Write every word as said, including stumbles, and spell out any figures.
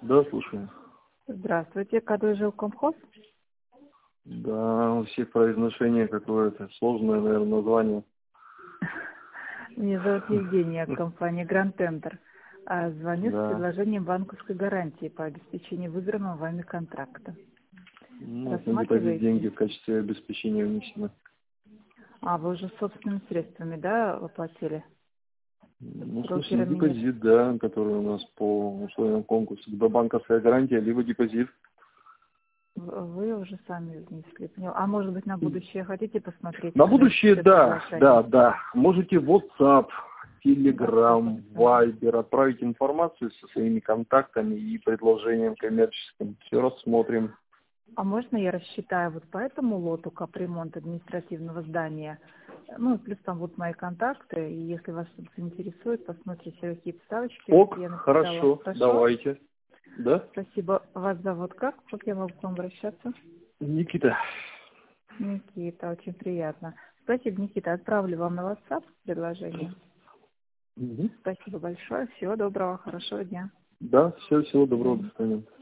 Да, слушаю. Здравствуйте, Кадой жилкомхоз? Да, у всех произношение какое-то сложное, наверное, название. Меня зовут Евгения, компания Grand Tender. А звоню с Да. предложением банковской гарантии по обеспечению выигранного вами контракта. Ну, вот на депозит Рассматриваете? деньги в качестве обеспечения внесены. А, вы уже собственными средствами, да, оплатили? Ну, в смысле, Брокерами нет. депозит, да, который у нас по условиям конкурса. Либо банковская гарантия, либо депозит. В- Вы уже сами внесли. Поняла. А может быть, на будущее хотите посмотреть? На уже будущее, всё да, приглашение? да, да. Можете в WhatsApp, Telegram, WhatsApp. Viber отправить информацию со своими контактами и предложением коммерческим. Все рассмотрим. А можно я рассчитаю вот по этому лоту капремонт административного здания? Ну, плюс там вот мои контакты, и если вас что-то заинтересует, посмотрите, какие ставочки. Ок, Я написала. хорошо, Хорошо? давайте. Да? Спасибо. Вас зовут как? Как я могу к вам обращаться? Никита. Никита, очень приятно. Спасибо, Никита. Отправлю вам на WhatsApp предложение. Мгм. Спасибо большое. Всего доброго, хорошего дня. Да, все, всего До доброго, свидания. до свидания.